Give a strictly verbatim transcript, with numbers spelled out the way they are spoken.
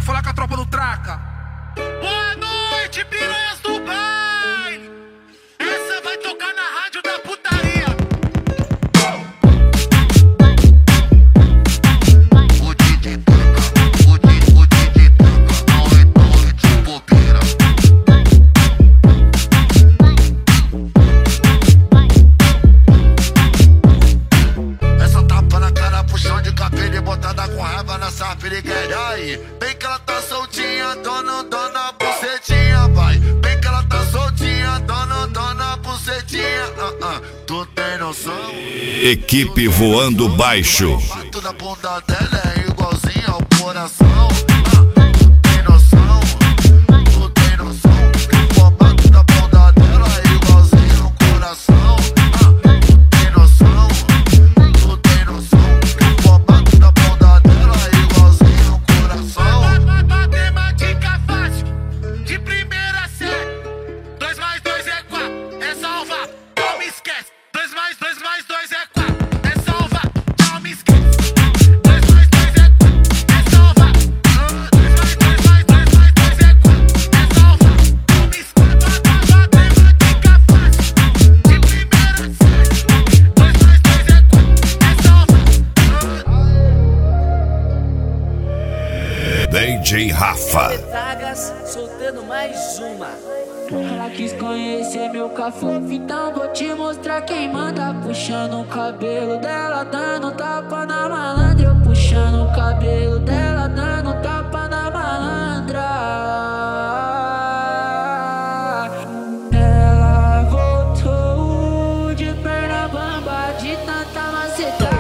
quer falar com a tropa do Traca? Boa noite, piranhas do baile. Essa vai tocar na rádio da putaria. O D J toca, o D J, o D J toca, não é noite bobeira. Essa tapa na cara, puxão de cabelo e botada com raiva nessa pirigueira aí. Bem que ela tá soltinha, dona, dona bucetinha, vai. Bem que ela tá soltinha, dona, dona bucetinha. Uh -uh. Tu tem noção? Equipe voando baixo. O bato da bunda dela é igualzinho ao coração. Uh, tu tem noção? Tu tem noção? O bato da bunda dela é igualzinho ao coração. Uh, tu tem noção? Tu tem noção? O bato da bunda dela é igualzinho ao coração. Matemática fácil, de primeira série. Dois mais dois é quatro, é salvar, não me esquece. Dois mais dois mais dois é quatro, é salvar, não me esquece. Dois mais dois é quatro, é salvar. Dois mais dois mais dois mais dois é quatro, é salvar, não me esquece. Matemática fácil, de primeira série. Dois mais dois é quatro, é salvar. D J Rafa. Tagas soltando mais uma. Ela quis conhecer meu cafofo, então vou te mostrar quem manda. Puxando o cabelo dela, dando tapa na malandra. Eu puxando o cabelo dela, dando tapa na malandra. Ela voltou de perna bamba, de tanta maceta.